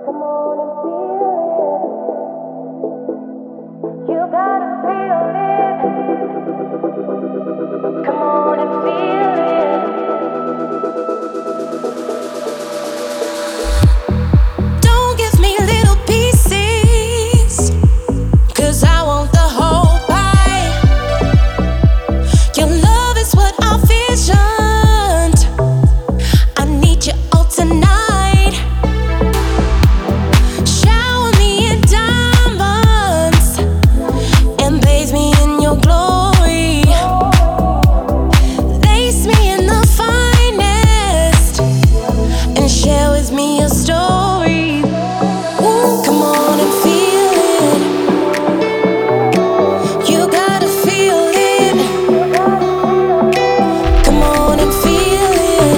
Come on and feel it. You gotta feel it. Come on and feel it. Don't give me little pieces, 'cause I want the whole pie. Your love is what I visioned. I need you all tonight. Shower me in diamonds and bathe me in your glory. Lace me in the finest and share with me your story. Ooh, come on and feel it. You gotta feel it. Come on and feel it.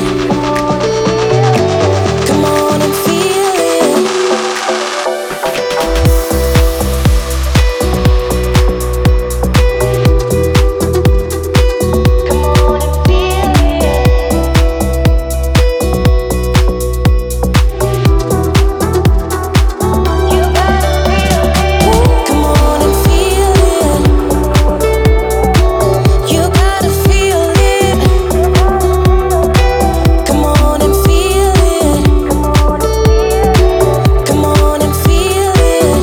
Come on and feel it. Come on and feel it. You gotta feel it. Come on and feel it. You gotta feel it. Come on and feel it. Come on and feel it.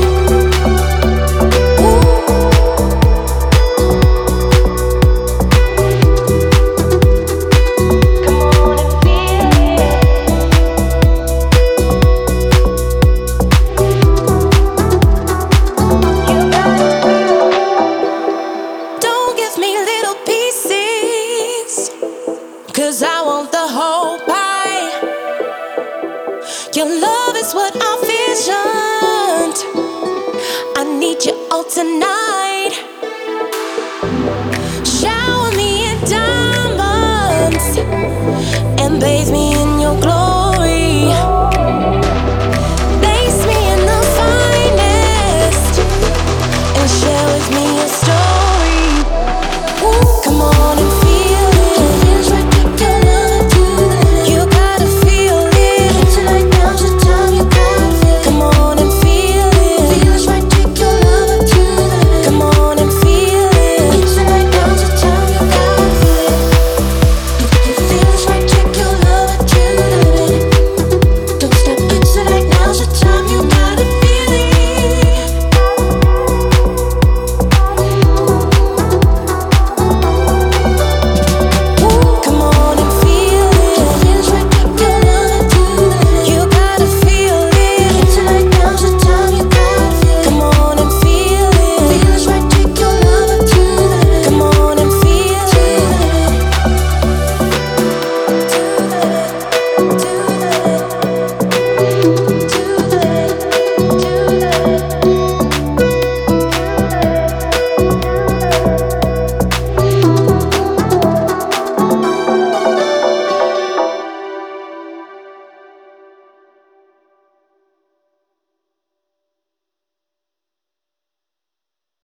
Come on and feel it. You gotta feel it. Don't give me little pieces, 'cause I want the whole pie. Your love is what I visioned. I need you all tonight. Shower me in diamonds and bathe me